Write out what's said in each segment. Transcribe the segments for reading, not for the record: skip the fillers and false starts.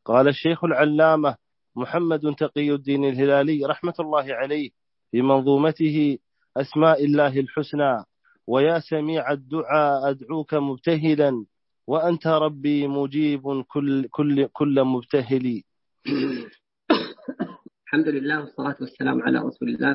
قال الشيخ العلامة محمد تقي الدين الهلالي رحمة الله عليه في منظومته أسماء الله الحسنى: ويا سميع الدعاء أدعوك مبتهلا، وأنت ربي مجيب كل مبتهل. الحمد لله والصلاة والسلام على رسول الله.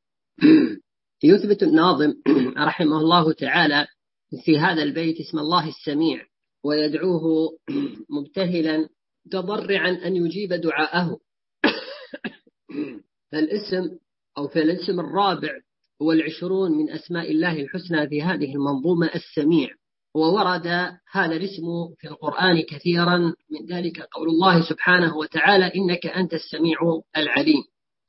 يثبت الناظم رحمه الله تعالى في هذا البيت اسم الله السميع، ويدعوه مبتهلا تضرعا أن يجيب دعاءه. فالاسم الرابع هو 20 من أسماء الله الحسنى في هذه المنظومة السميع، وورد هذا الاسم في القرآن كثيرا، من ذلك قول الله سبحانه وتعالى: إنك أنت السميع العليم.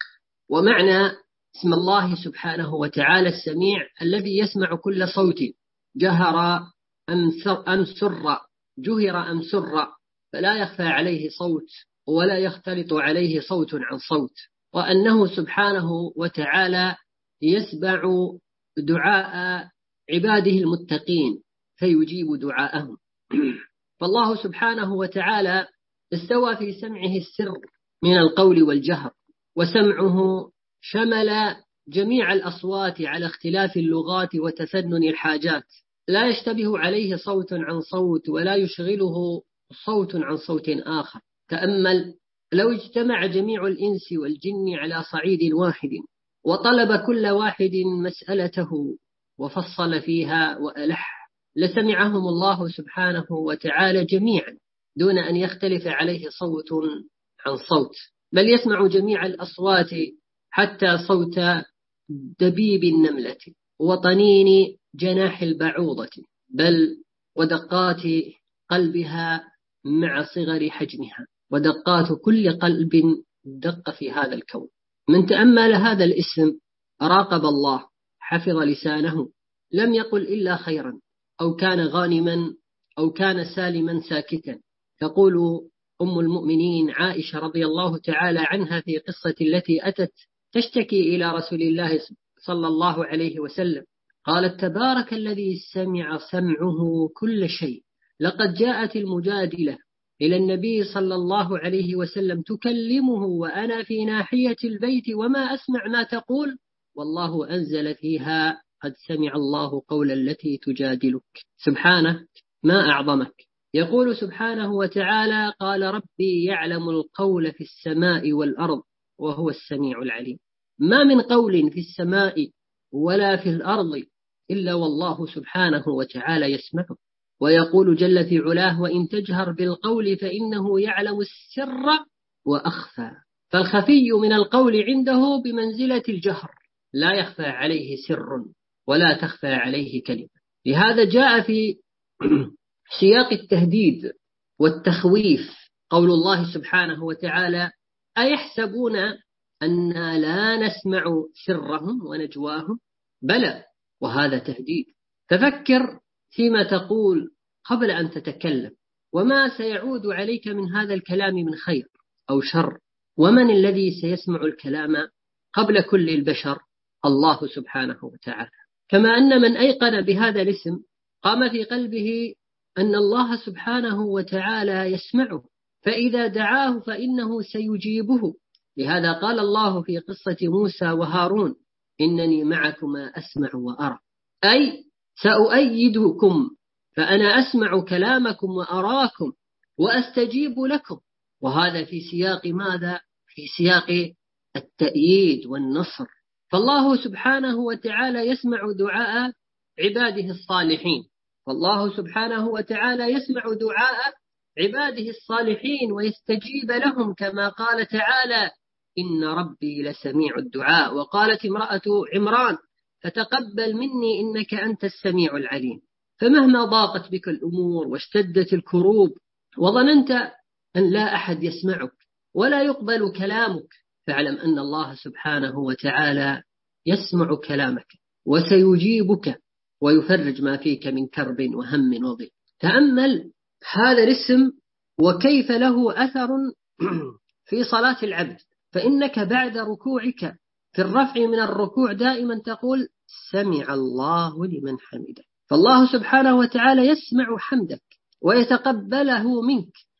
ومعنى اسم الله سبحانه وتعالى السميع الذي يسمع كل صوت، جهر أم سر، جهر أم سر، فلا يخفى عليه صوت ولا يختلط عليه صوت عن صوت، وأنه سبحانه وتعالى يسمع دعاء عباده المتقين فيجيب دعاءهم. فالله سبحانه وتعالى استوى في سمعه السر من القول والجهر، وسمعه شمل جميع الأصوات على اختلاف اللغات وتسنن الحاجات، لا يشتبه عليه صوت عن صوت ولا يشغله صوت عن صوت آخر. تأمل لو اجتمع جميع الإنس والجن على صعيد واحد وطلب كل واحد مسألته وفصل فيها وألح، لسمعهم الله سبحانه وتعالى جميعا دون أن يختلف عليه صوت عن صوت، بل يسمع جميع الأصوات حتى صوت دبيب النملة وطنين جناح البعوضة، بل ودقات قلبها مع صغر حجمها، ودقات كل قلب دق في هذا الكون. من تأمل هذا الاسم راقب الله، حفظ لسانه، لم يقل إلا خيرا، أو كان غانما أو كان سالما ساكتا. تقول أم المؤمنين عائشة رضي الله تعالى عنها في قصة التي أتت تشتكي إلى رسول الله صلى الله عليه وسلم، قالت: تبارك الذي سمع سمعه كل شيء، لقد جاءت المجادلة إلى النبي صلى الله عليه وسلم تكلمه وأنا في ناحية البيت وما أسمع ما تقول، والله أنزل فيها: قد سمع الله قول التي تجادلك. سبحانه، ما أعظمك. يقول سبحانه وتعالى: قال ربي يعلم القول في السماء والأرض وهو السميع العليم. ما من قول في السماء ولا في الأرض إلا والله سبحانه وتعالى يسمعه. ويقول جل في علاه: وإن تجهر بالقول فإنه يعلم السر وأخفى. فالخفي من القول عنده بمنزلة الجهر، لا يخفى عليه سر ولا تخفى عليه كلمة. لهذا جاء في سياق التهديد والتخويف قول الله سبحانه وتعالى: أيحسبون أننا لا نسمع سرهم ونجواهم؟ بلى، وهذا تهديد. تفكر فيما تقول قبل أن تتكلم، وما سيعود عليك من هذا الكلام من خير أو شر. ومن الذي سيسمع الكلام قبل كل البشر؟ الله سبحانه وتعالى. كما أن من أيقن بهذا الاسم قام في قلبه أن الله سبحانه وتعالى يسمعه، فإذا دعاه فإنه سيجيبه. لهذا قال الله في قصة موسى وهارون: إنني معكما أسمع وأرى، أي سأؤيدكم، فأنا أسمع كلامكم وأراكم وأستجيب لكم. وهذا في سياق ماذا؟ في سياق التأييد والنصر. فالله سبحانه وتعالى يسمع دعاء عباده الصالحين، فالله سبحانه وتعالى يسمع دعاء عباده الصالحين ويستجيب لهم، كما قال تعالى: إن ربي لسميع الدعاء. وقالت امرأة عمران: فتقبل مني إنك أنت السميع العليم. فمهما ضاقت بك الأمور واشتدت الكروب وظننت أن لا أحد يسمعك ولا يقبل كلامك، فاعلم أن الله سبحانه وتعالى يسمع كلامك وسيجيبك ويفرج ما فيك من كرب وهم وضيق. تأمل هذا الاسم وكيف له أثر في صلاة العبد، فإنك بعد ركوعك في الرفع من الركوع دائما تقول: سمع الله لمن حمده. فالله سبحانه وتعالى يسمع حمدك ويتقبله منك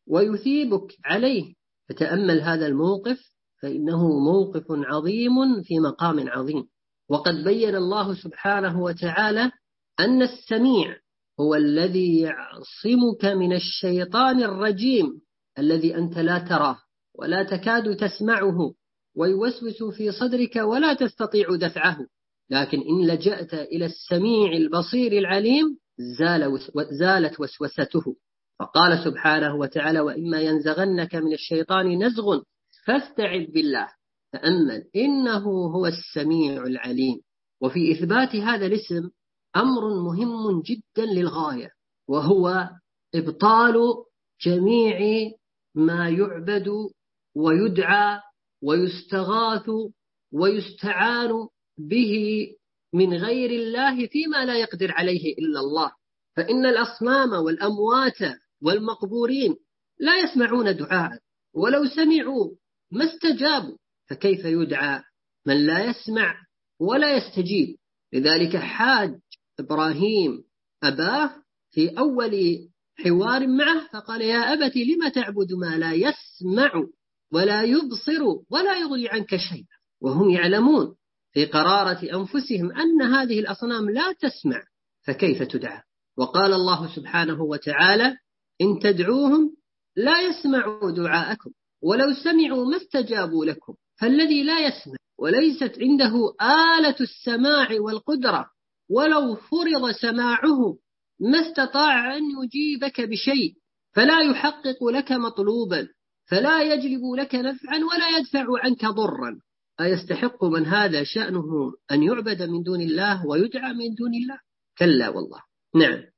ويثيبك عليه. فتأمل هذا الموقف، فإنه موقف عظيم في مقام عظيم. وقد بين الله سبحانه وتعالى أن السميع هو الذي يعصمك من الشيطان الرجيم الذي أنت لا تراه ولا تكاد تسمعه، ويوسوس في صدرك ولا تستطيع دفعه، لكن إن لجأت إلى السميع البصير العليم زالت وسوسته. فقال سبحانه وتعالى: وإما ينزغنك من الشيطان نزغ فاستعذ بالله. تأمل، إنه هو السميع العليم. وفي إثبات هذا الاسم أمر مهم جدا للغاية، وهو إبطال جميع ما يعبد ويدعى ويستغاث ويستعان به من غير الله فيما لا يقدر عليه إلا الله. فإن الأصنام والأموات والمقبورين لا يسمعون دعاء، ولو سمعوا ما استجابوا، فكيف يدعى من لا يسمع ولا يستجيب؟ لذلك حاج إبراهيم أباه في أول حوار معه فقال: يا أبت لم تعبد ما لا يسمع ولا يبصر ولا يغني عنك شيئا، وهم يعلمون في قرارة أنفسهم أن هذه الأصنام لا تسمع، فكيف تدعى؟ وقال الله سبحانه وتعالى: إن تدعوهم لا يسمعوا دعاءكم ولو سمعوا ما استجابوا لكم. فالذي لا يسمع وليست عنده آلة السماع والقدرة ولو فرض سماعه ما استطاع أن يجيبك بشيء، فلا يحقق لك مطلوبا، فلا يجلب لك نفعا ولا يدفع عنك ضرا. أيستحق من هذا شأنه أن يعبد من دون الله ويدعى من دون الله؟ كلا والله. نعم.